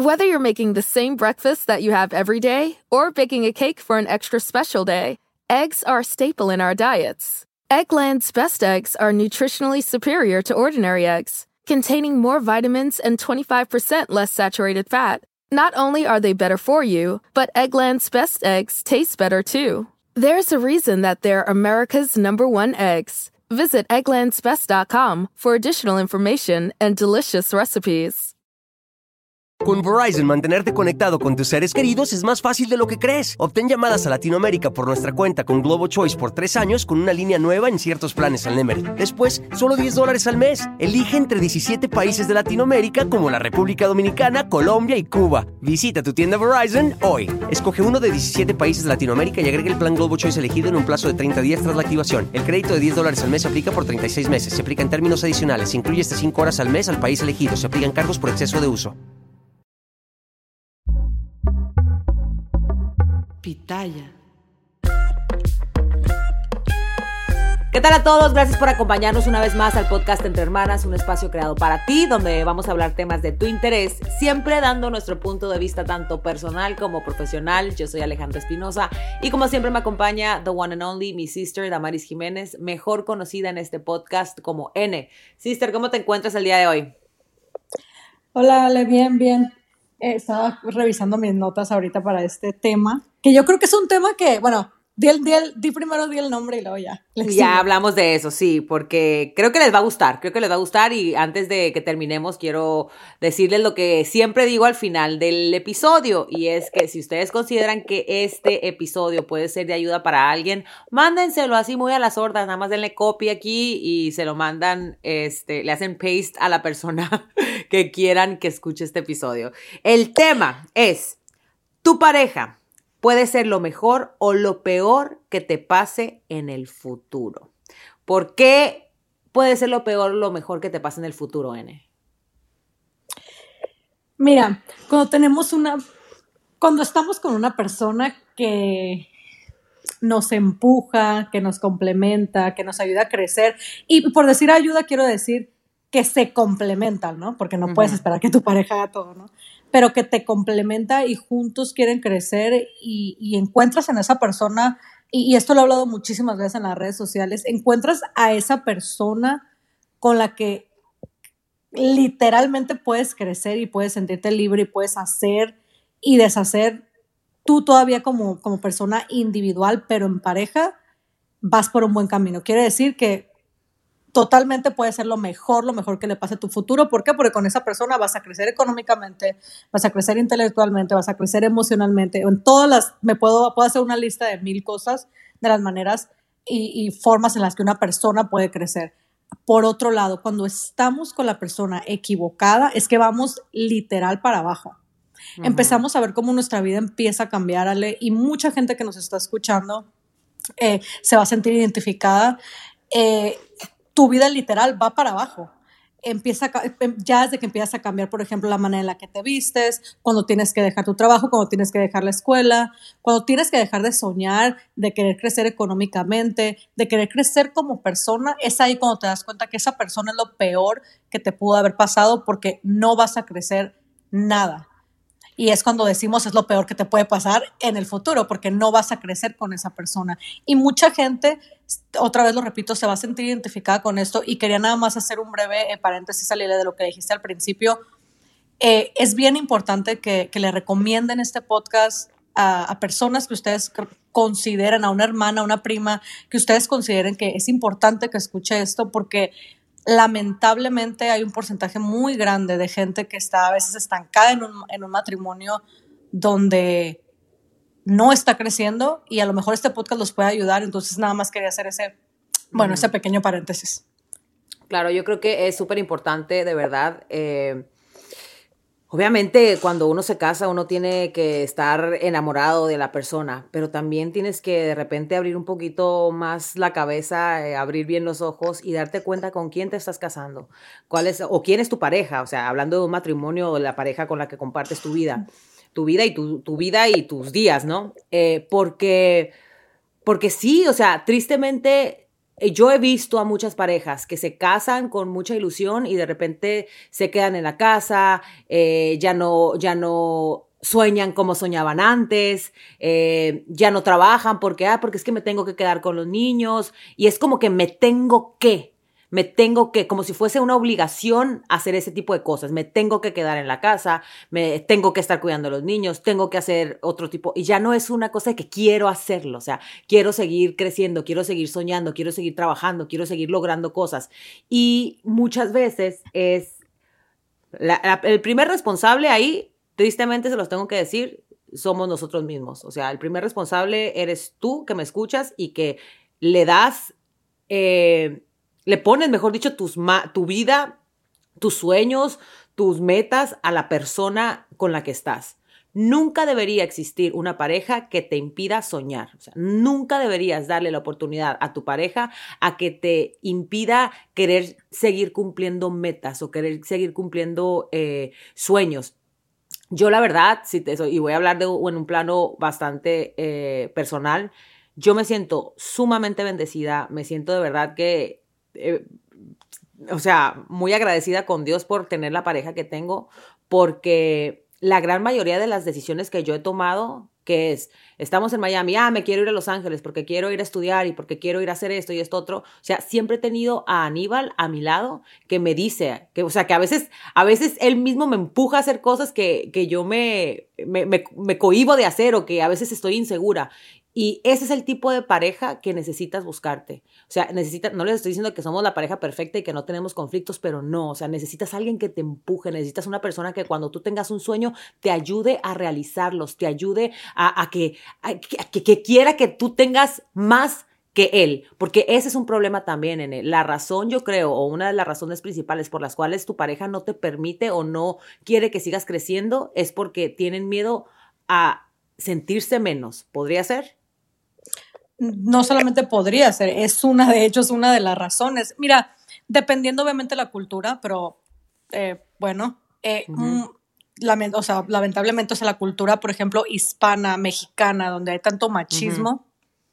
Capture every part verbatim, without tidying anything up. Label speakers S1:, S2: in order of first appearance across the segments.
S1: Whether you're making the same breakfast that you have every day or baking a cake for an extra special day, eggs are a staple in our diets. Eggland's best eggs are nutritionally superior to ordinary eggs, containing more vitamins and twenty-five percent less saturated fat. Not only are they better for you, but Eggland's best eggs taste better too. There's a reason that they're America's number one eggs. Visit egglands best dot com for additional information and delicious recipes.
S2: Con Verizon, mantenerte conectado con tus seres queridos es más fácil de lo que crees. Obtén llamadas a Latinoamérica por nuestra cuenta con Globo Choice por tres años con una línea nueva en ciertos planes al Nemery. Después, solo diez dólares al mes. Elige entre diecisiete países de Latinoamérica como la República Dominicana, Colombia y Cuba. Visita tu tienda Verizon hoy. Escoge uno de diecisiete países de Latinoamérica y agrega el plan Globo Choice elegido en un plazo de treinta días tras la activación. El crédito de diez dólares al mes se aplica por treinta y seis meses. Se aplica en términos adicionales. Se incluye hasta cinco horas al mes al país elegido. Se aplican cargos por exceso de uso.
S3: Pitaya. ¿Qué tal a todos? Gracias por acompañarnos una vez más al podcast Entre Hermanas, un espacio creado para ti, donde vamos a hablar temas de tu interés, siempre dando nuestro punto de vista tanto personal como profesional. Yo soy Alejandra Espinosa y como siempre me acompaña the one and only, mi sister Damaris Jiménez, mejor conocida en este podcast como N. Sister, ¿cómo te encuentras el día de hoy?
S4: Hola, Ale, bien, bien. Eh, estaba revisando mis notas ahorita para este tema, que yo creo que es un tema que, bueno, di, el, di, el, di primero di el nombre y luego ya.
S3: Ya hablamos de eso, sí, porque creo que les va a gustar, creo que les va a gustar y antes de que terminemos quiero decirles lo que siempre digo al final del episodio y es que si ustedes consideran que este episodio puede ser de ayuda para alguien, mándenselo así muy a las sordas, nada más denle copy aquí y se lo mandan, este, le hacen paste a la persona que quieran que escuche este episodio. El tema es, tu pareja puede ser lo mejor o lo peor que te pase en el futuro. ¿Por qué puede ser lo peor o lo mejor que te pase en el futuro, N?
S4: Mira, cuando tenemos una, cuando estamos con una persona que nos empuja, que nos complementa, que nos ayuda a crecer, y por decir ayuda quiero decir que se complementan, ¿no? Porque no uh-huh. puedes esperar que tu pareja haga todo, ¿no? Pero que te complementa y juntos quieren crecer y, y encuentras en esa persona, y, y esto lo he hablado muchísimas veces en las redes sociales, encuentras a esa persona con la que literalmente puedes crecer y puedes sentirte libre y puedes hacer y deshacer tú todavía como, como persona individual, pero en pareja vas por un buen camino. Quiere decir que totalmente puede ser lo mejor, lo mejor que le pase a tu futuro. ¿Por qué? Porque con esa persona vas a crecer económicamente, vas a crecer intelectualmente, vas a crecer emocionalmente. En todas las, me puedo, puedo hacer una lista de mil cosas, de las maneras y, y formas en las que una persona puede crecer. Por otro lado, cuando estamos con la persona equivocada, es que vamos literal para abajo. Uh-huh. Empezamos a ver cómo nuestra vida empieza a cambiar, Ale, y mucha gente que nos está escuchando eh, se va a sentir identificada. Eh, tu vida literal va para abajo. Empieza a, ya desde que empiezas a cambiar, por ejemplo, la manera en la que te vistes, cuando tienes que dejar tu trabajo, cuando tienes que dejar la escuela, cuando tienes que dejar de soñar, de querer crecer económicamente, de querer crecer como persona, es ahí cuando te das cuenta que esa persona es lo peor que te pudo haber pasado porque no vas a crecer nada. Y es cuando decimos es lo peor que te puede pasar en el futuro porque no vas a crecer con esa persona. Y mucha gente, otra vez lo repito, se va a sentir identificada con esto y quería nada más hacer un breve eh, paréntesis al hilo de lo que dijiste al principio. Eh, es bien importante que, que le recomienden este podcast a, a personas que ustedes consideren, a una hermana, a una prima, que ustedes consideren que es importante que escuche esto porque lamentablemente hay un porcentaje muy grande de gente que está a veces estancada en un, en un matrimonio donde no está creciendo y a lo mejor este podcast los puede ayudar. Entonces nada más quería hacer ese, bueno, uh-huh. ese pequeño paréntesis.
S3: Claro, yo creo que es súper importante, de verdad. Eh, obviamente cuando uno se casa uno tiene que estar enamorado de la persona, pero también tienes que de repente abrir un poquito más la cabeza, eh, abrir bien los ojos y darte cuenta con quién te estás casando, cuál es, o quién es tu pareja, o sea, hablando de un matrimonio o de la pareja con la que compartes tu vida, tu vida y tu, tu vida y tus días, ¿no? Eh, porque, porque sí, o sea, tristemente yo he visto a muchas parejas que se casan con mucha ilusión y de repente se quedan en la casa, eh, ya no, ya no sueñan como soñaban antes, eh, ya no trabajan porque, ah, porque es que me tengo que quedar con los niños y es como que me tengo que, me tengo que, como si fuese una obligación hacer ese tipo de cosas, me tengo que quedar en la casa, me tengo que estar cuidando a los niños, tengo que hacer otro tipo, y ya no es una cosa de que quiero hacerlo, o sea, quiero seguir creciendo, quiero seguir soñando, quiero seguir trabajando, quiero seguir logrando cosas, y muchas veces es, la, la, el primer responsable ahí, tristemente se los tengo que decir, somos nosotros mismos, o sea, el primer responsable eres tú que me escuchas y que le das, eh, le pones, mejor dicho, tus ma- tu vida, tus sueños, tus metas a la persona con la que estás. Nunca debería existir una pareja que te impida soñar. O sea, nunca deberías darle la oportunidad a tu pareja a que te impida querer seguir cumpliendo metas o querer seguir cumpliendo eh, sueños. Yo la verdad, si te, y voy a hablar de, en un plano bastante eh, personal, yo me siento sumamente bendecida, me siento de verdad que... Eh, o sea, muy agradecida con Dios por tener la pareja que tengo, porque la gran mayoría de las decisiones que yo he tomado, que es, estamos en Miami, ah, me quiero ir a Los Ángeles porque quiero ir a estudiar y porque quiero ir a hacer esto y esto otro, o sea, siempre he tenido a Aníbal a mi lado que me dice, que, o sea, que a veces, a veces él mismo me empuja a hacer cosas que, que yo me, me, me, me cohíbo de hacer o que a veces estoy insegura. Y ese es el tipo de pareja que necesitas buscarte. O sea, necesita, no les estoy diciendo que somos la pareja perfecta y que no tenemos conflictos, pero no. O sea, necesitas a alguien que te empuje, necesitas una persona que cuando tú tengas un sueño te ayude a realizarlos, te ayude a, a, que, a, que, que quiera que tú tengas más que él. Porque ese es un problema también en él. La razón, yo creo, o una de las razones principales por las cuales tu pareja no te permite o no quiere que sigas creciendo es porque tienen miedo a sentirse menos. ¿Podría ser?
S4: No solamente podría ser, es una, de hecho, es una de las razones. Mira, dependiendo obviamente de la cultura, pero eh, bueno, eh, uh-huh. mm, lament- o sea, lamentablemente, o sea, la cultura, por ejemplo, hispana, mexicana, donde hay tanto machismo, uh-huh.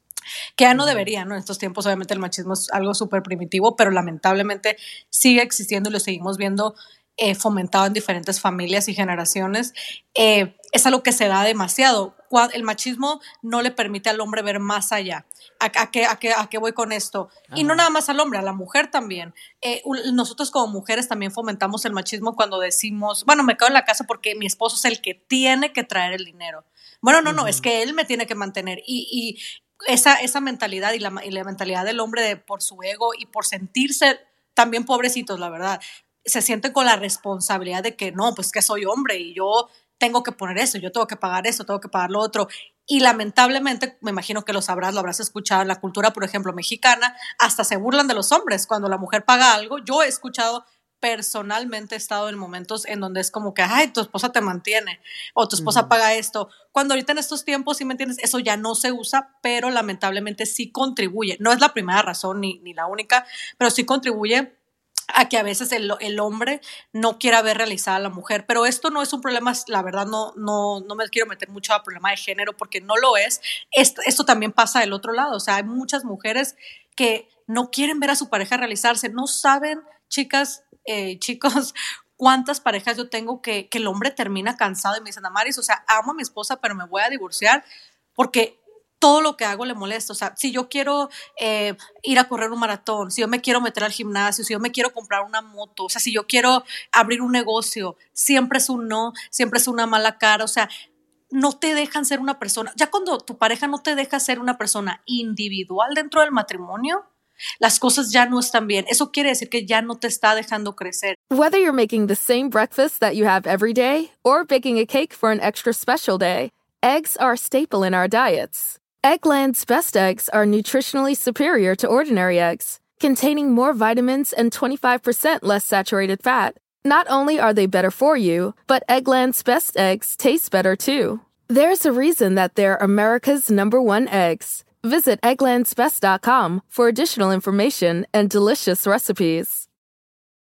S4: que ya no debería, ¿no? En estos tiempos, obviamente, el machismo es algo súper primitivo, pero lamentablemente sigue existiendo y lo seguimos viendo eh, fomentado en diferentes familias y generaciones. Eh, es algo que se da demasiado. El machismo no le permite al hombre ver más allá. ¿A, a, qué, a, qué, ¿A qué voy con esto? Ajá. Y no nada más al hombre, a la mujer también. Eh, nosotros como mujeres también fomentamos el machismo cuando decimos, bueno, me quedo en la casa porque mi esposo es el que tiene que traer el dinero. Bueno, no, uh-huh. no, es que él me tiene que mantener. Y, y esa, esa mentalidad y la, y la mentalidad del hombre de, por su ego y por sentirse también pobrecitos, la verdad, se sienten con la responsabilidad de que no, pues que soy hombre y yo tengo que poner eso, yo tengo que pagar eso, tengo que pagar lo otro. Y lamentablemente, me imagino que lo sabrás, lo habrás escuchado en la cultura, por ejemplo, mexicana, hasta se burlan de los hombres cuando la mujer paga algo. Yo he escuchado, personalmente he estado en momentos en donde es como que, ay, tu esposa te mantiene, o tu esposa uh-huh. paga esto. Cuando ahorita en estos tiempos, ¿sí me entiendes? Eso ya no se usa, pero lamentablemente sí contribuye. No es la primera razón ni, ni la única, pero sí contribuye a que a veces el, el hombre no quiera ver realizada a la mujer, pero esto no es un problema, la verdad no, no, no me quiero meter mucho a problema de género porque no lo es, esto, esto también pasa del otro lado, o sea, hay muchas mujeres que no quieren ver a su pareja realizarse, no saben, chicas, eh, chicos, cuántas parejas yo tengo que, que el hombre termina cansado y me dicen, Amaris, o sea, amo a mi esposa, pero me voy a divorciar porque todo lo que hago le molesta. O sea, si yo quiero eh, ir a correr un maratón, si yo me quiero meter al gimnasio, si yo me quiero comprar una moto, o sea, si yo quiero abrir un negocio, siempre es un no, siempre es una mala cara. O sea, no te dejan ser una persona. Ya cuando tu pareja no te deja ser una persona individual dentro del matrimonio, las cosas ya no están bien. Eso quiere decir que ya no te está dejando crecer.
S1: Whether you're making the same breakfast that you have every day or baking a cake for an extra special day, eggs are a staple in our diets. Eggland's best eggs are nutritionally superior to ordinary eggs, containing more vitamins and twenty-five percent less saturated fat. Not only are they better for you, but Eggland's best eggs taste better too. There's a reason that they're America's number one eggs. Visit egglands best dot com for additional information and delicious recipes.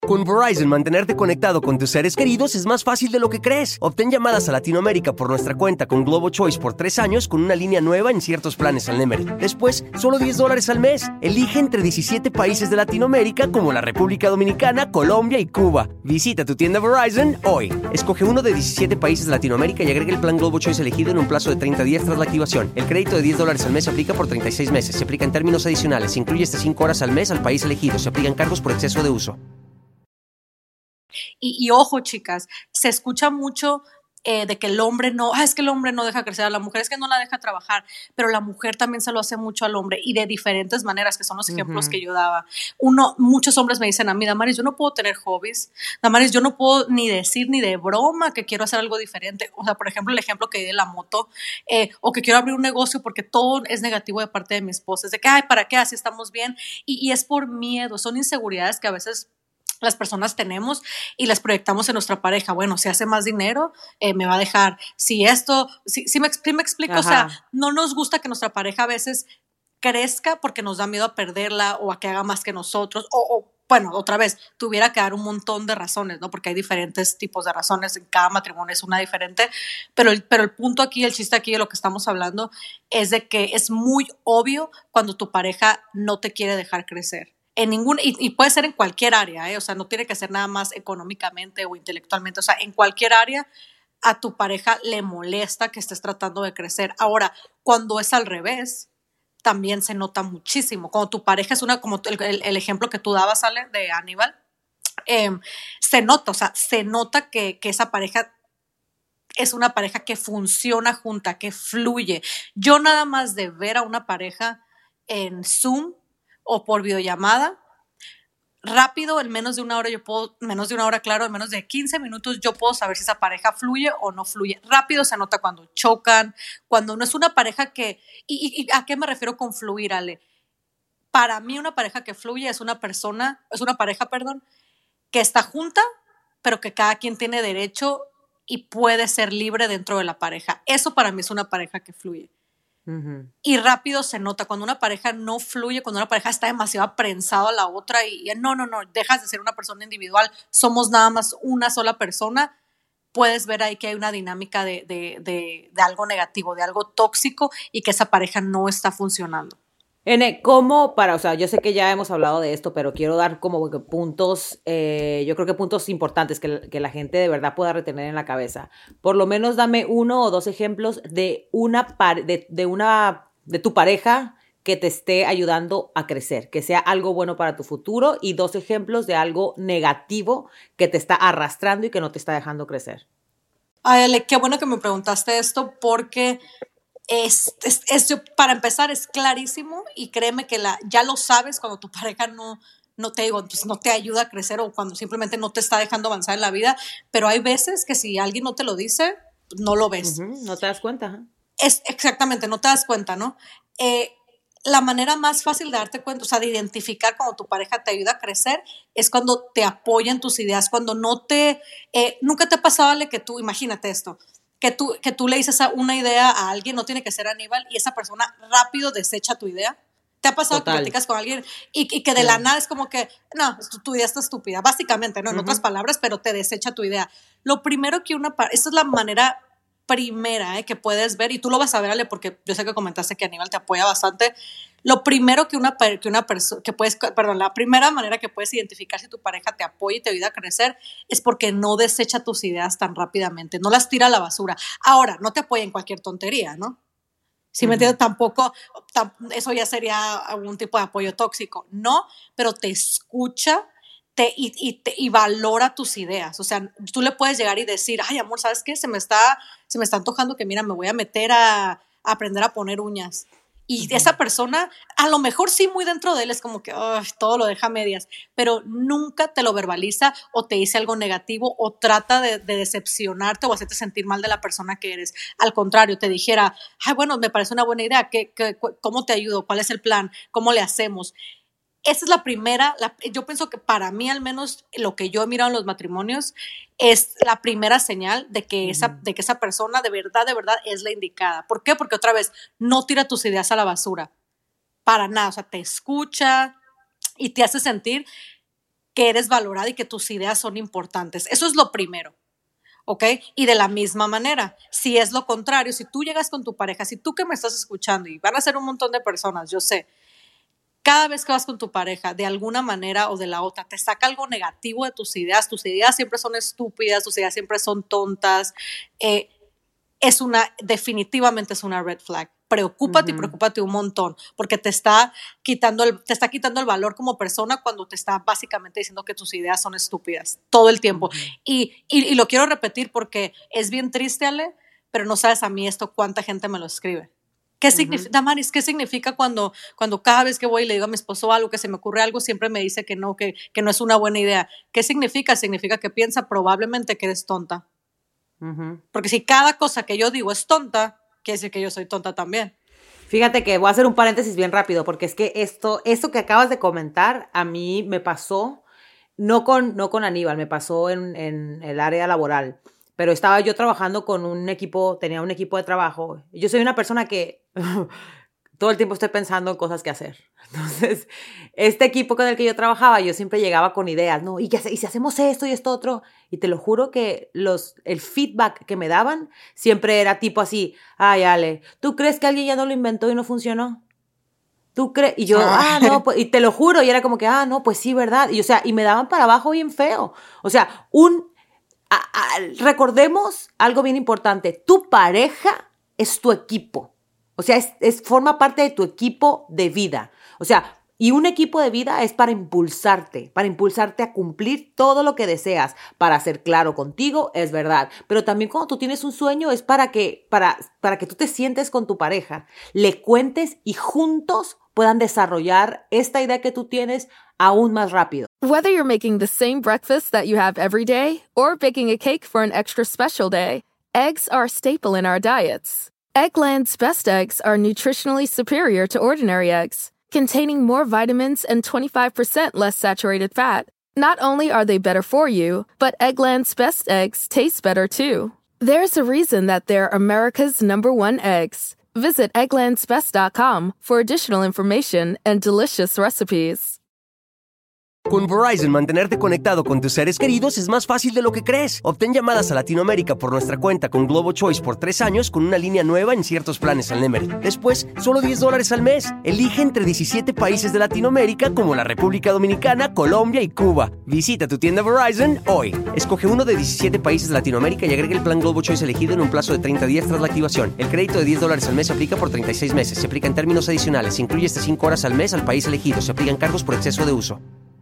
S2: Con Verizon, mantenerte conectado con tus seres queridos es más fácil de lo que crees. Obtén llamadas a Latinoamérica por nuestra cuenta con Globo Choice por tres años con una línea nueva en ciertos planes al Nemery. Después, solo diez dólares al mes. Elige entre diecisiete países de Latinoamérica como la República Dominicana, Colombia y Cuba. Visita tu tienda Verizon hoy. Escoge uno de diecisiete países de Latinoamérica y agrega el plan Globo Choice elegido en un plazo de treinta días tras la activación. El crédito de diez dólares al mes se aplica por treinta y seis meses. Se aplica en términos adicionales. Se incluye hasta cinco horas al mes al país elegido. Se aplican cargos por exceso de uso.
S4: Y, y ojo, chicas, se escucha mucho eh, de que el hombre no, ah, es que el hombre no deja crecer a la mujer, es que no la deja trabajar, pero la mujer también se lo hace mucho al hombre y de diferentes maneras, que son los ejemplos uh-huh. que yo daba. Uno, muchos hombres me dicen a mí, Damaris, yo no puedo tener hobbies, Damaris, yo no puedo ni decir ni de broma que quiero hacer algo diferente. O sea, por ejemplo, el ejemplo que di de la moto, eh, o que quiero abrir un negocio porque todo es negativo de parte de mi esposa, es de que, ay, ¿para qué? Así estamos bien. Y, y es por miedo, son inseguridades que a veces las personas tenemos y las proyectamos en nuestra pareja. Bueno, si hace más dinero, eh, me va a dejar. Si esto, si, si me, si me explico, Ajá. o sea, no nos gusta que nuestra pareja a veces crezca porque nos da miedo a perderla o a que haga más que nosotros o, o bueno, otra vez, tuviera que dar un montón de razones, ¿no? Porque hay diferentes tipos de razones, en cada matrimonio es una diferente, pero el, pero el punto aquí, el chiste aquí de lo que estamos hablando es de que es muy obvio cuando tu pareja no te quiere dejar crecer. En ningún, y, y puede ser en cualquier área, ¿eh? O sea, no tiene que ser nada más económicamente o intelectualmente, o sea, en cualquier área a tu pareja le molesta que estés tratando de crecer. Ahora, cuando es al revés, también se nota muchísimo. Cuando tu pareja es una, como el, el, el ejemplo que tú dabas, Ale, de Aníbal, eh, se nota, o sea, se nota que, que esa pareja es una pareja que funciona junta, que fluye. Yo nada más de ver a una pareja en Zoom o por videollamada, rápido, en menos de una hora yo puedo, menos de una hora, claro, en menos de quince minutos yo puedo saber si esa pareja fluye o no fluye. Rápido se nota cuando chocan, cuando no es una pareja que, y, y, y ¿a qué me refiero con fluir, Ale? Para mí una pareja que fluye es una persona, es una pareja, perdón, que está junta, pero que cada quien tiene derecho y puede ser libre dentro de la pareja. Eso para mí es una pareja que fluye. Uh-huh. Y rápido se nota cuando una pareja no fluye, cuando una pareja está demasiado aprensada a la otra y, y no, no, no, dejas de ser una persona individual, somos nada más una sola persona, puedes ver ahí que hay una dinámica de, de, de, de algo negativo, de algo tóxico y que esa pareja no está funcionando.
S3: N, ¿cómo para, o sea, yo sé que ya hemos hablado de esto, pero quiero dar como que puntos, eh, yo creo que puntos importantes que, que la gente de verdad pueda retener en la cabeza. Por lo menos dame uno o dos ejemplos de una, de, de una, de tu pareja que te esté ayudando a crecer, que sea algo bueno para tu futuro, y dos ejemplos de algo negativo que te está arrastrando y que no te está dejando crecer.
S4: Ay, Ale, qué bueno que me preguntaste esto porque Es, es, es, para empezar, es clarísimo y créeme que la, ya lo sabes cuando tu pareja no, no te digo, pues no te ayuda a crecer o cuando simplemente no te está dejando avanzar en la vida, pero hay veces que si alguien no te lo dice, no lo ves.
S3: Uh-huh, no te das cuenta. ¿eh?
S4: Es, exactamente, no te das cuenta, ¿no? Eh, la manera más fácil de darte cuenta, o sea, de identificar cuando tu pareja te ayuda a crecer es cuando te apoya en tus ideas, cuando no te, eh, nunca te ha pasado, Ale, que tú, imagínate esto, Que tú, que tú le dices una idea a alguien, no tiene que ser Aníbal, y esa persona rápido desecha tu idea. ¿Te ha pasado Total. que platicas con alguien y, y que de sí. la nada es como que, no, tu, tu idea está estúpida, básicamente, ¿no? En uh-huh. otras palabras, pero te desecha tu idea. Lo primero que una, esta es la manera primera ¿eh? que puedes ver, y tú lo vas a ver, Ale, porque yo sé que comentaste que Aníbal te apoya bastante. Lo primero que una, que una persona, que puedes, perdón, la primera manera que puedes identificar si tu pareja te apoya y te ayuda a crecer es porque no desecha tus ideas tan rápidamente, no las tira a la basura. Ahora, no te apoya en cualquier tontería, ¿no? Si uh-huh. me entiendes, tampoco, tam, eso ya sería algún tipo de apoyo tóxico, no, pero te escucha te, y, y, te, y valora tus ideas. O sea, tú le puedes llegar y decir, ay, amor, ¿sabes qué? Se me está, se me está antojando que, mira, me voy a meter a, a aprender a poner uñas. Y uh-huh. esa persona, a lo mejor sí muy dentro de él es como que oh, todo lo deja a medias, pero nunca te lo verbaliza o te dice algo negativo o trata de, de decepcionarte o hacerte sentir mal de la persona que eres. Al contrario, te dijera, ay, bueno, me parece una buena idea, ¿qué, qué, ¿cómo te ayudo? ¿Cuál es el plan? ¿Cómo le hacemos? Esa es la primera, la, yo pienso que para mí al menos lo que yo he mirado en los matrimonios es la primera señal de que, uh-huh. esa, de que esa persona de verdad, de verdad es la indicada. ¿Por qué? Porque otra vez, no tira tus ideas a la basura, para nada, o sea, te escucha y te hace sentir que eres valorada y que tus ideas son importantes. Eso es lo primero. ¿Ok? Y de la misma manera, si es lo contrario, si tú llegas con tu pareja, si tú que me estás escuchando, y van a ser un montón de personas, yo sé, cada vez que vas con tu pareja, de alguna manera o de la otra, te saca algo negativo de tus ideas, tus ideas siempre son estúpidas, tus ideas siempre son tontas, eh, es una, definitivamente es una red flag. Preocúpate uh-huh. y preocúpate un montón, porque te está, quitando el, te está quitando el valor como persona cuando te está básicamente diciendo que tus ideas son estúpidas todo el tiempo. Uh-huh. Y, y, y lo quiero repetir porque es bien triste, Ale, pero no sabes a mí esto cuánta gente me lo escribe. ¿Qué significa, uh-huh. Damaris, qué significa cuando, cuando cada vez que voy y le digo a mi esposo algo, que se me ocurre algo, siempre me dice que no, que, que no es una buena idea? ¿Qué significa? Significa que piensa probablemente que eres tonta. Uh-huh. Porque si cada cosa que yo digo es tonta, quiere decir que yo soy tonta también.
S3: Fíjate que voy a hacer un paréntesis bien rápido, porque es que esto, esto que acabas de comentar, a mí me pasó, no con, no con Aníbal, me pasó en, en el área laboral, pero estaba yo trabajando con un equipo, tenía un equipo de trabajo. Yo soy una persona que todo el tiempo estoy pensando en cosas que hacer. Entonces, este equipo con el que yo trabajaba, yo siempre llegaba con ideas, ¿no? ¿Y, qué hace? ¿Y si hacemos esto y esto otro? Y te lo juro que los, el feedback que me daban siempre era tipo así, ay, Ale, ¿tú crees que alguien ya no lo inventó y no funcionó? ¿Tú crees? Y yo, ah, no, pues, y te lo juro, y era como que, ah, no, pues sí, ¿verdad? Y o sea, y me daban para abajo bien feo. O sea, un, a, a, recordemos algo bien importante, tu pareja es tu equipo. O sea, es, es, forma parte de tu equipo de vida. O sea, y un equipo de vida es para impulsarte, para impulsarte a cumplir todo lo que deseas, para ser claro contigo, es verdad. Pero también cuando tú tienes un sueño es para que, para, para que tú te sientes con tu pareja, le cuentes y juntos puedan desarrollar esta idea que tú tienes aún más rápido.
S1: Whether you're making the same breakfast that you have every day or baking a cake for an extra special day, eggs are a staple in our diets. Eggland's best eggs are nutritionally superior to ordinary eggs, containing more vitamins and twenty-five percent less saturated fat. Not only are they better for you, but Eggland's best eggs taste better too. There's a reason that they're America's number one eggs. Visit egglands best dot com for additional information and delicious recipes.
S2: Con Verizon, mantenerte conectado con tus seres queridos es más fácil de lo que crees. Obtén llamadas a Latinoamérica por nuestra cuenta con Globo Choice por tres años con una línea nueva en ciertos planes al Nemery. Después, solo diez dólares al mes. Elige entre diecisiete países de Latinoamérica como la República Dominicana, Colombia y Cuba. Visita tu tienda Verizon hoy. Escoge uno de diecisiete países de Latinoamérica y agrega el plan Globo Choice elegido en un plazo de treinta días tras la activación. El crédito de diez dólares al mes se aplica por treinta y seis meses. Se aplica en términos adicionales. Se incluye hasta cinco horas al mes al país elegido. Se aplican cargos por exceso de uso.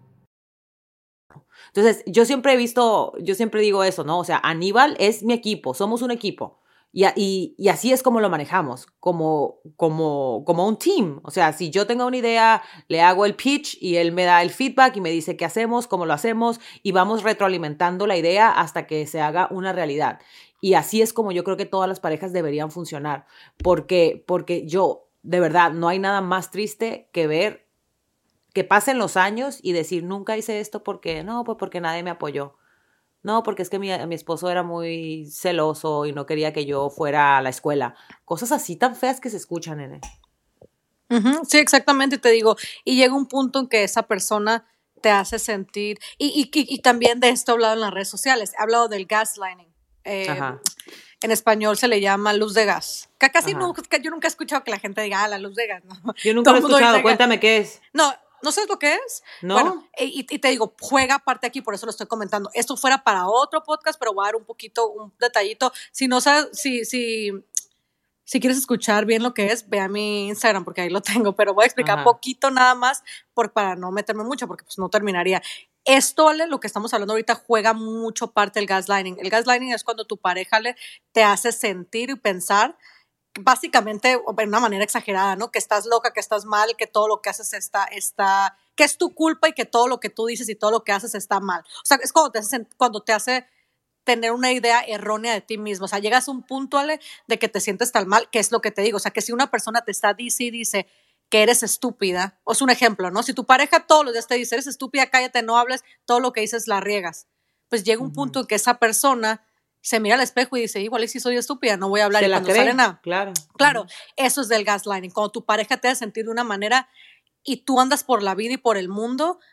S3: Entonces, yo siempre he visto, yo siempre digo eso, ¿no? O sea, Aníbal es mi equipo, somos un equipo. Y, y, y así es como lo manejamos, como, como, como un team. O sea, si yo tengo una idea, le hago el pitch y él me da el feedback y me dice qué hacemos, cómo lo hacemos, y vamos retroalimentando la idea hasta que se haga una realidad. Y así es como yo creo que todas las parejas deberían funcionar. Porque, porque yo, de verdad, no hay nada más triste que ver que pasen los años y decir, nunca hice esto porque, no, pues porque nadie me apoyó. No, porque es que mi, mi esposo era muy celoso y no quería que yo fuera a la escuela. Cosas así tan feas que se escuchan, nene.
S4: Uh-huh, sí, exactamente, te digo. Y llega un punto en que esa persona te hace sentir, y, y, y, y también de esto he hablado en las redes sociales, he hablado del gaslighting. Eh, en español se le llama luz de gas. Que casi nunca, yo nunca he escuchado que la gente diga, ah, la luz de gas. No.
S3: Yo nunca lo he escuchado, cuéntame qué es.
S4: No, ¿no sabes lo que es?
S3: No.
S4: Bueno, y, y te digo, juega aparte aquí, por eso lo estoy comentando. Esto fuera para otro podcast, pero voy a dar un poquito, un detallito. Si no sabes, si, si, si quieres escuchar bien lo que es, ve a mi Instagram, porque ahí lo tengo, pero voy a explicar Ajá. poquito nada más por, para no meterme mucho, porque pues no terminaría. Esto, Ale, lo que estamos hablando ahorita, juega mucho parte del gaslighting. El gaslighting es cuando tu pareja le, te hace sentir y pensar, básicamente, de una manera exagerada, ¿no? Que estás loca, que estás mal, que todo lo que haces está, está, que es tu culpa y que todo lo que tú dices y todo lo que haces está mal. O sea, es cuando te hace, cuando te hace tener una idea errónea de ti mismo. O sea, llegas a un punto, Ale, de que te sientes tan mal, que es lo que te digo. O sea, que si una persona te está dice y dice que eres estúpida, o es un ejemplo, ¿no? Si tu pareja todos los días te dice, eres estúpida, cállate, no hables, todo lo que dices la riegas. Pues llega un uh-huh. punto en que esa persona se mira al espejo y dice, igual y si soy estúpida, no voy a hablar.
S3: Se
S4: y
S3: la
S4: cuando
S3: cree,
S4: sale nada.
S3: Claro.
S4: Claro,
S3: uh-huh.
S4: eso es del gaslighting. Cuando tu pareja te hace sentir de una manera y tú andas por la vida y por el mundo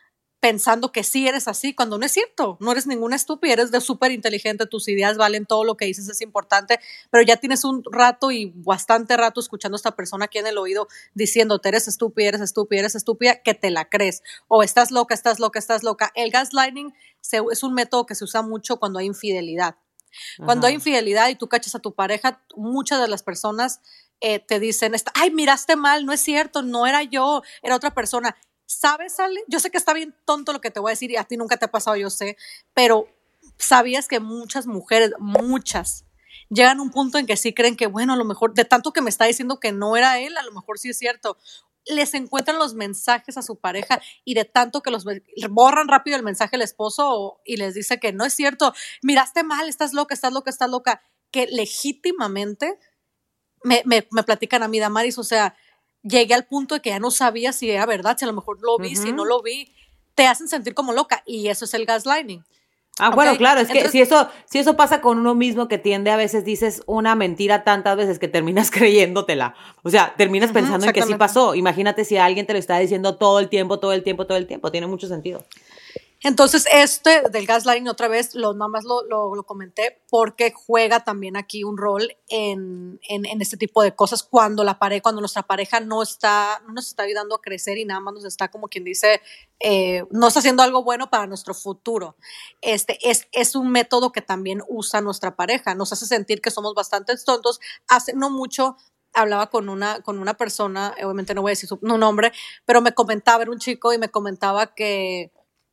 S4: pensando que sí eres así, cuando no es cierto, no eres ninguna estúpida, eres de súper inteligente, tus ideas valen, todo lo que dices es importante, pero ya tienes un rato y bastante rato escuchando a esta persona aquí en el oído diciéndote eres estúpida, eres estúpida, eres estúpida, que te la crees, o estás loca, estás loca, estás loca. El gaslighting se, es un método que se usa mucho cuando hay infidelidad. Cuando hay infidelidad y tú cachas a tu pareja, muchas de las personas eh, te dicen, ay, miraste mal, no es cierto, no era yo, era otra persona. ¿Sabes, Ale? Yo sé que está bien tonto lo que te voy a decir y a ti nunca te ha pasado, yo sé, pero ¿sabías que muchas mujeres, muchas, llegan a un punto en que sí creen que, bueno, a lo mejor, de tanto que me está diciendo que no era él, a lo mejor sí es cierto? Les encuentran los mensajes a su pareja y de tanto que los borran rápido el mensaje al esposo y les dice que no es cierto, miraste mal, estás loca, estás loca, estás loca, que legítimamente me, me, me platican a mí, Damaris, o sea, llegué al punto de que ya no sabía si era verdad, si a lo mejor lo vi, uh-huh. si no lo vi, te hacen sentir como loca y eso es el gaslighting.
S3: Ah, okay. Bueno, claro, es Entonces, que si eso, si eso pasa con uno mismo que tiende a veces dices una mentira tantas veces que terminas creyéndotela. O sea, terminas uh-huh, pensando en que sí pasó. Imagínate si alguien te lo está diciendo todo el tiempo, todo el tiempo, todo el tiempo. Tiene mucho sentido.
S4: Entonces, este del gaslighting, otra vez, lo, nada más lo, lo, lo comenté porque juega también aquí un rol en, en, en este tipo de cosas cuando la pareja, cuando nuestra pareja no está, no nos está ayudando a crecer y nada más nos está, como quien dice, eh, no está haciendo algo bueno para nuestro futuro. Este es, es un método que también usa nuestra pareja, nos hace sentir que somos bastante tontos. Hace no mucho hablaba con una, con una persona, obviamente no voy a decir su no, nombre, pero me comentaba, era un chico y me comentaba que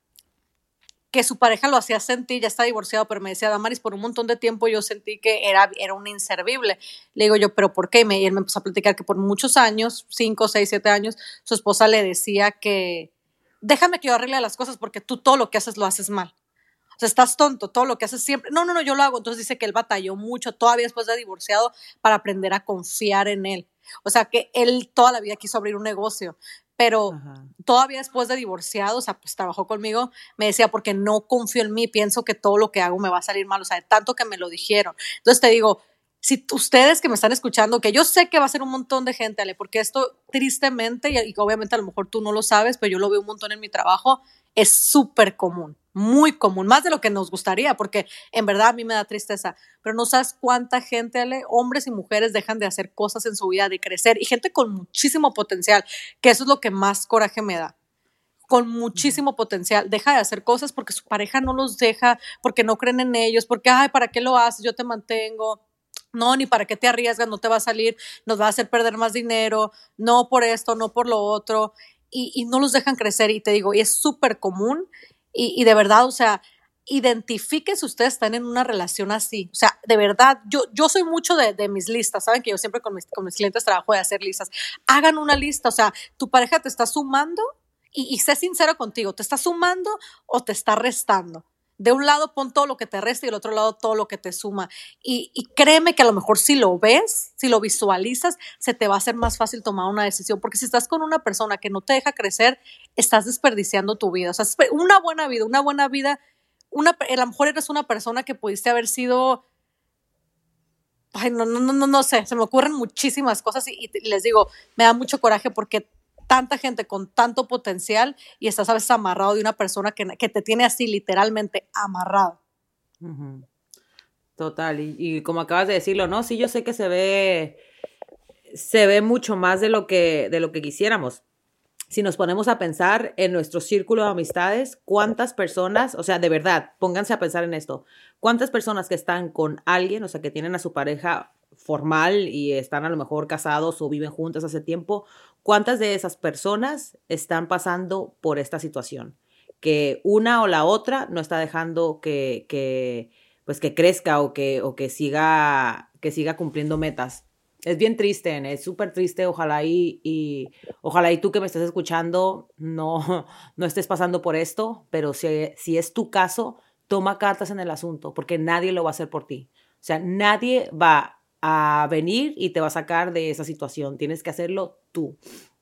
S4: que su pareja lo hacía sentir, ya está divorciado, pero me decía, Damaris, por un montón de tiempo yo sentí que era, era un inservible. Le digo yo, ¿pero por qué? Y, me, y él me empezó a platicar que por muchos años, cinco, seis, siete años, su esposa le decía que déjame que yo arregle las cosas porque tú todo lo que haces lo haces mal. O sea, estás tonto, todo lo que haces siempre. No, no, no, yo lo hago. Entonces dice que él batalló mucho, todavía después de divorciado, para aprender a confiar en él. O sea, que él toda la vida quiso abrir un negocio. Pero Ajá. todavía después de divorciado, o sea, pues trabajó conmigo, me decía, porque no confío en mí, pienso que todo lo que hago me va a salir mal, o sea, de tanto que me lo dijeron. Entonces te digo, si ustedes que me están escuchando, que yo sé que va a ser un montón de gente, Ale, porque esto tristemente, y, y obviamente a lo mejor tú no lo sabes, pero yo lo veo un montón en mi trabajo, es súper común, muy común, más de lo que nos gustaría, porque en verdad a mí me da tristeza, pero no sabes cuánta gente, Ale, hombres y mujeres dejan de hacer cosas en su vida, de crecer, y gente con muchísimo potencial, que eso es lo que más coraje me da, con muchísimo potencial, deja de hacer cosas porque su pareja no los deja, porque no creen en ellos, porque, ay, ¿para qué lo haces? Yo te mantengo. No, ni para qué te arriesgas, no te va a salir, nos va a hacer perder más dinero, no por esto, no por lo otro, y, y no los dejan crecer, y te digo, y es súper común, y, y de verdad, o sea, identifiquen si ustedes están en una relación así, o sea, de verdad, yo, yo soy mucho de, de mis listas, saben que yo siempre con mis, con mis clientes trabajo de hacer listas, hagan una lista, o sea, tu pareja te está sumando, y, y sé sincero contigo, ¿te está sumando o te está restando? De un lado pon todo lo que te resta y del otro lado todo lo que te suma. Y, y créeme que a lo mejor si lo ves, si lo visualizas, se te va a hacer más fácil tomar una decisión. Porque si estás con una persona que no te deja crecer, estás desperdiciando tu vida. O sea, una buena vida, una buena vida, una, a lo mejor eres una persona que pudiste haber sido... Ay, no, no, no, no sé, se me ocurren muchísimas cosas y, y les digo, me da mucho coraje porque tanta gente con tanto potencial y estás a veces amarrado de una persona que, que te tiene así literalmente amarrado.
S3: Uh-huh. Total, y, y como acabas de decirlo, ¿no? Sí, yo sé que se ve, se ve mucho más de lo que, de lo que quisiéramos. Si nos ponemos a pensar en nuestro círculo de amistades, ¿cuántas personas, o sea, de verdad, pónganse a pensar en esto, cuántas personas que están con alguien, o sea, que tienen a su pareja formal y están a lo mejor casados o viven juntas hace tiempo, ¿cuántas de esas personas están pasando por esta situación? Que una o la otra no está dejando que, que, pues que crezca o que, o que, siga, que siga cumpliendo metas. Es bien triste, ¿eh? Es súper triste. Ojalá y, y, ojalá y tú que me estés escuchando no, no estés pasando por esto, pero si, si es tu caso, toma cartas en el asunto, porque nadie lo va a hacer por ti. O sea, nadie va a venir y te va a sacar de esa situación. Tienes que hacerlo tú.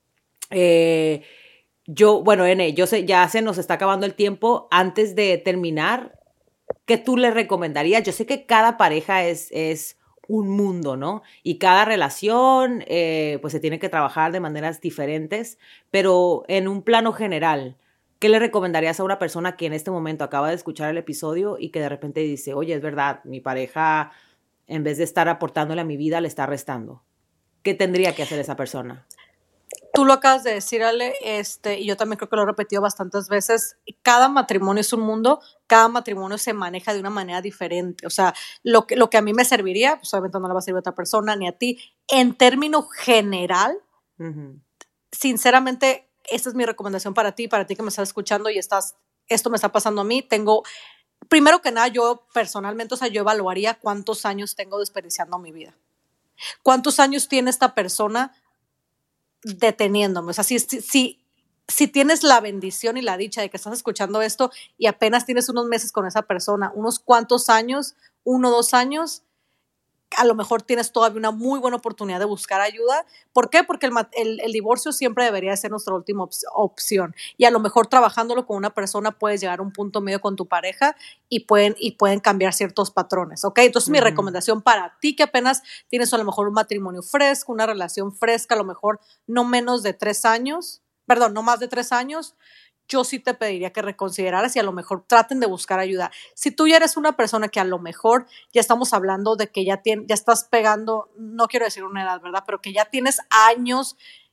S3: Eh, yo, bueno, N, yo sé, ya se nos está acabando el tiempo. Antes de terminar, ¿qué tú le recomendarías? Yo sé que cada pareja es, es un mundo, ¿no? Y cada relación, eh, pues se tiene que trabajar de maneras diferentes, pero en un plano general, ¿qué le recomendarías a una persona que en este momento acaba de escuchar el episodio y que de repente dice, oye, es verdad, mi pareja en vez de estar aportándole a mi vida, le está restando? ¿Qué tendría que hacer esa persona?
S4: Tú lo acabas de decir, Ale, este, y yo también creo que lo he repetido bastantes veces. Cada matrimonio es un mundo, cada matrimonio se maneja de una manera diferente. O sea, lo que, lo que a mí me serviría, pues obviamente no le va a servir a otra persona ni a ti. En término general, uh-huh. sinceramente, esta es mi recomendación para ti, para ti que me estás escuchando y estás, esto me está pasando a mí. Tengo, primero que nada, yo personalmente, o sea, yo evaluaría cuántos años tengo desperdiciando mi vida. ¿Cuántos años tiene esta persona deteniéndome? O sea, si, si, si tienes la bendición y la dicha de que estás escuchando esto y apenas tienes unos meses con esa persona, unos cuantos años, uno o dos años, a lo mejor tienes todavía una muy buena oportunidad de buscar ayuda. ¿Por qué? Porque el, el, el divorcio siempre debería ser nuestra última op- opción. Y a lo mejor trabajándolo con una persona puedes llegar a un punto medio con tu pareja y pueden, y pueden cambiar ciertos patrones, ¿ok? Entonces uh-huh. mi recomendación para ti que apenas tienes a lo mejor un matrimonio fresco, una relación fresca, a lo mejor no menos de tres años, perdón, no más de tres años, yo sí te pediría que reconsideraras y a lo mejor traten de buscar ayuda. Si tú ya eres una persona que a lo mejor ya estamos hablando de que ya, tiene, ya estás pegando, no quiero decir una edad, ¿verdad? Pero que ya tienes años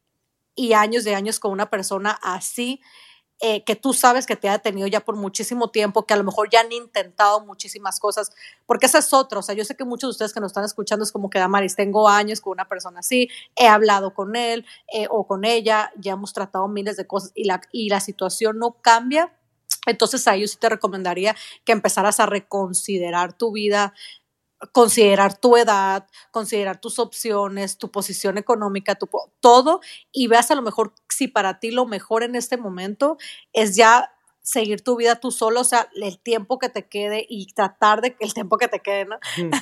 S4: y años de años con una persona así, eh, que tú sabes que te ha tenido ya por muchísimo tiempo, que a lo mejor ya han intentado muchísimas cosas, porque esa es otra. O sea, yo sé que muchos de ustedes que nos están escuchando es como que, Damaris, tengo años con una persona así, he hablado con él eh, o con ella, ya hemos tratado miles de cosas y la, y la situación no cambia. Entonces ahí yo sí te recomendaría que empezaras a reconsiderar tu vida, considerar tu edad, considerar tus opciones, tu posición económica, tu, todo, y veas a lo mejor si para ti lo mejor en este momento es ya seguir tu vida tú solo, o sea, el tiempo que te quede y tratar de que el tiempo que te quede, ¿no?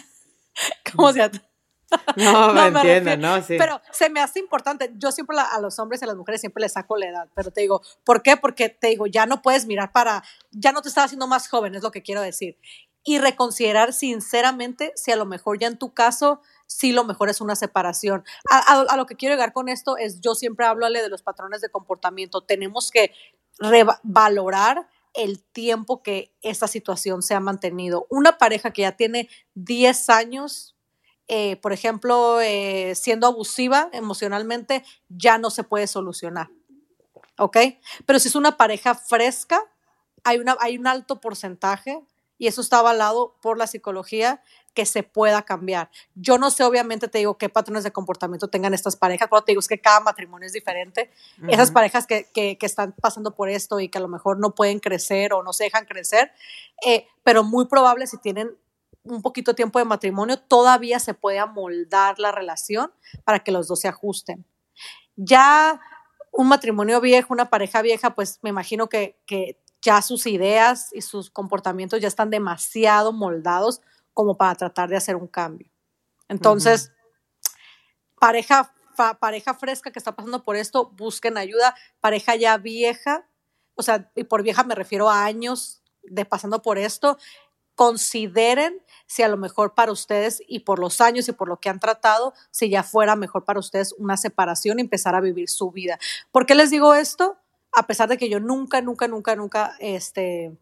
S4: ¿Cómo se llama?
S3: No, me, no, me entiendo, ¿no? Sí.
S4: Pero se me hace importante, yo siempre la, a los hombres y a las mujeres siempre les saco la edad, pero te digo, ¿por qué? Porque te digo, ya no puedes mirar para, ya no te estás haciendo más joven, es lo que quiero decir. Y reconsiderar sinceramente si a lo mejor ya en tu caso, sí lo mejor es una separación. A, a, a lo que quiero llegar con esto es, yo siempre hablo de los patrones de comportamiento. Tenemos que revalorar el tiempo que esta situación se ha mantenido. Una pareja que ya tiene diez años, eh, por ejemplo, eh, siendo abusiva emocionalmente, ya no se puede solucionar, ¿ok? Pero si es una pareja fresca, hay, una, hay un alto porcentaje, y eso está avalado por la psicología, que se pueda cambiar. Yo no sé, obviamente, te digo, qué patrones de comportamiento tengan estas parejas. Cuando te digo es que cada matrimonio es diferente. Uh-huh. Esas parejas que, que, que están pasando por esto y que a lo mejor no pueden crecer o no se dejan crecer, eh, pero muy probable si tienen un poquito de tiempo de matrimonio, todavía se puede amoldar la relación para que los dos se ajusten. Ya un matrimonio viejo, una pareja vieja, pues me imagino que, que ya sus ideas y sus comportamientos ya están demasiado moldados como para tratar de hacer un cambio. Entonces, uh-huh. pareja, fa, pareja fresca que está pasando por esto, busquen ayuda. Pareja ya vieja, o sea, y por vieja me refiero a años de pasando por esto, consideren si a lo mejor para ustedes y por los años y por lo que han tratado, si ya fuera mejor para ustedes una separación y empezar a vivir su vida. ¿Por qué les digo esto? A pesar de que yo nunca, nunca, nunca, nunca, este,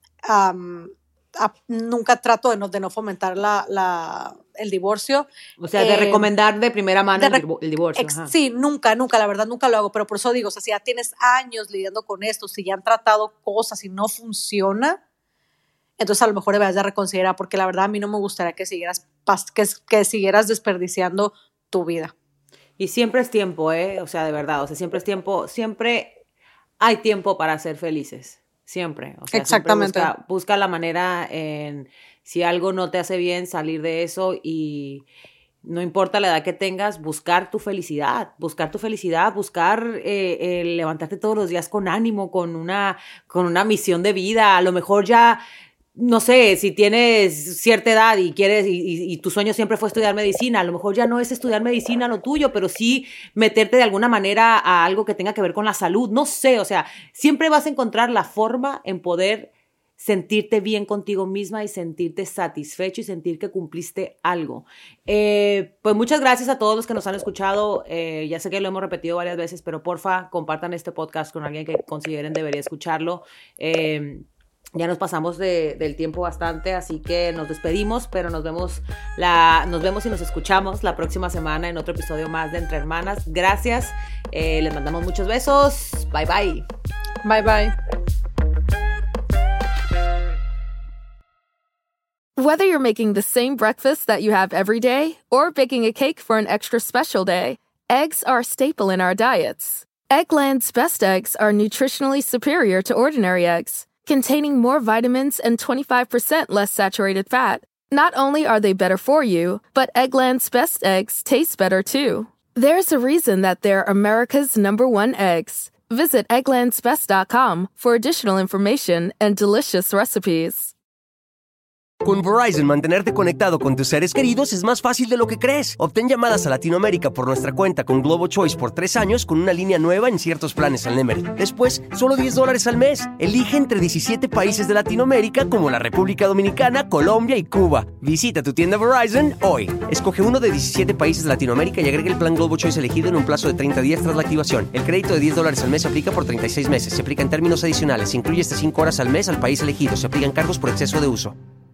S4: um, a, nunca trato de no, de no fomentar la, la, el divorcio.
S3: O sea, de eh, recomendar de primera mano de re- el divorcio.
S4: Ex, sí, nunca, nunca, la verdad nunca lo hago, pero por eso digo, o sea, si ya tienes años lidiando con esto, si ya han tratado cosas y no funciona, entonces a lo mejor deberías de reconsiderar, porque la verdad a mí no me gustaría que siguieras, que, que siguieras desperdiciando tu vida.
S3: Y siempre es tiempo, ¿eh? O sea, de verdad, o sea, siempre es tiempo, siempre hay tiempo para ser felices, siempre. O sea,
S4: exactamente.
S3: Busca, busca la manera en, si algo no te hace bien, salir de eso y no importa la edad que tengas, buscar tu felicidad, buscar tu felicidad, buscar eh, eh, levantarte todos los días con ánimo, con una, con una misión de vida. A lo mejor ya, no sé, si tienes cierta edad y quieres, y, y, y tu sueño siempre fue estudiar medicina, a lo mejor ya no es estudiar medicina lo tuyo, pero sí meterte de alguna manera a algo que tenga que ver con la salud, no sé, o sea, siempre vas a encontrar la forma en poder sentirte bien contigo misma y sentirte satisfecho y sentir que cumpliste algo. Eh, pues muchas gracias a todos los que nos han escuchado. Eh, ya sé que lo hemos repetido varias veces, pero porfa, compartan este podcast con alguien que consideren debería escucharlo. Eh, ya nos pasamos de, del tiempo bastante, así que nos despedimos, pero nos vemos, la, nos vemos y nos escuchamos la próxima semana en otro episodio más de Entre Hermanas. Gracias. Eh, les mandamos muchos besos. Bye, bye.
S4: Bye, bye.
S1: Whether you're making the same breakfast that you have every day or baking a cake for an extra special day, eggs are a staple in our diets. Eggland's best eggs are nutritionally superior to ordinary eggs, containing more vitamins and twenty-five percent less saturated fat. Not only are they better for you, but Eggland's best eggs taste better too. There's a reason that they're America's number one eggs. Visit egglands best dot com for additional information and delicious recipes.
S2: Con Verizon, mantenerte conectado con tus seres queridos es más fácil de lo que crees. Obtén llamadas a Latinoamérica por nuestra cuenta con Globo Choice por tres años con una línea nueva en ciertos planes al Nemery. Después, solo diez dólares al mes. Elige entre diecisiete países de Latinoamérica como la República Dominicana, Colombia y Cuba. Visita tu tienda Verizon hoy. Escoge uno de diecisiete países de Latinoamérica y agrega el plan Globo Choice elegido en un plazo de treinta días tras la activación. El crédito de diez dólares al mes se aplica por treinta y seis meses. Se aplica en términos adicionales. Se incluye hasta cinco horas al mes al país elegido. Se aplican cargos por exceso de uso.